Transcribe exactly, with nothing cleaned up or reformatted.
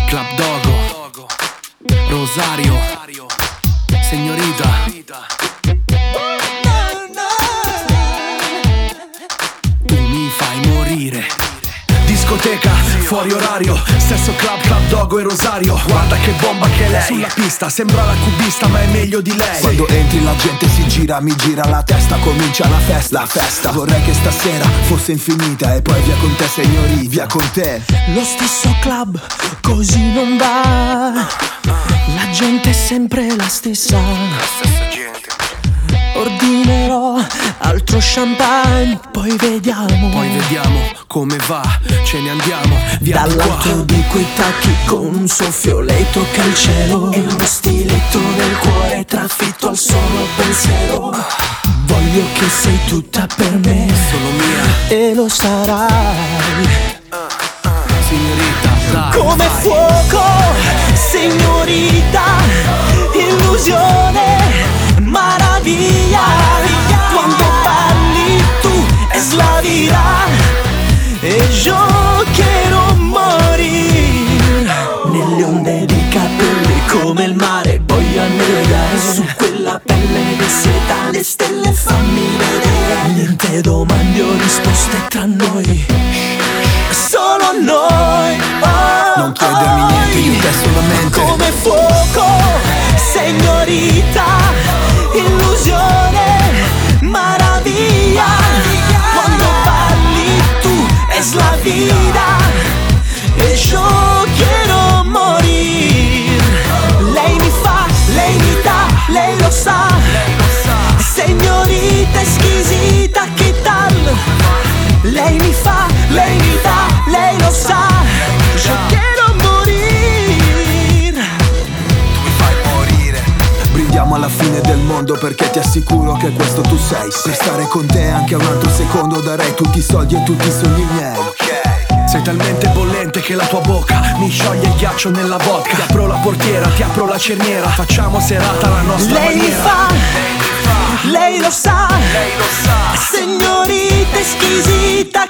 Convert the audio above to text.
Club Dogo, Rosario, Signorita. Tu mi fai morire. Discoteca, fuori orario, stesso club, Club Dogo e Rosario. Guarda che bomba che è lei. Sulla pista, sembra la cubista ma è meglio di lei. Quando entri la gente si gira, mi gira la testa, comincia la festa, la festa. Vorrei che stasera fosse infinita e poi via con te signori, via con te. Lo stesso club, così non va. La gente è sempre la stessa. La stessa gente. Ordinerò altro champagne, poi vediamo. Poi vediamo come va, ce ne andiamo via di qua. Dall'alto di quei tacchi con un soffio lei tocca il cielo e uno stiletto nel cuore trafitto al solo pensiero. Voglio che sei tutta per me, solo mia, e lo sarai. Signorita, dai, come vai. Fuoco, signorita, illusione, maraviglia. Quando parli tu es la vida e io quiero morir. Nelle onde di capelli come il mare voglio annegare su quella pelle di seta. Le stelle fammi vedere. Niente domande o risposte tra noi, solo noi. Oh, non chiedermi oh, niente, io te solamente. Come fuoco, signorita, illusione, maraviglia. Quando parli tu es la vida e yo quiero morir. Lei mi fa, lei mi dà, lei lo sa. Signorita squisita, che tal? Lei mi fa, lei mi dà, lei lo sa. Yo quiero morir. Tu mi fai morire. Brindiamo alla fine del mondo perché ti assicuro che questo tu sei. Per stare con te anche un altro secondo darei tutti i soldi e tutti i sogni miei. Sei talmente bollente che la tua bocca mi scioglie il ghiaccio nella vodka. Ti apro la portiera, ti apro la cerniera, facciamo serata alla nostra Lei mi maniera. fa, lei lo sa, Lei lo sa. signorita squisita,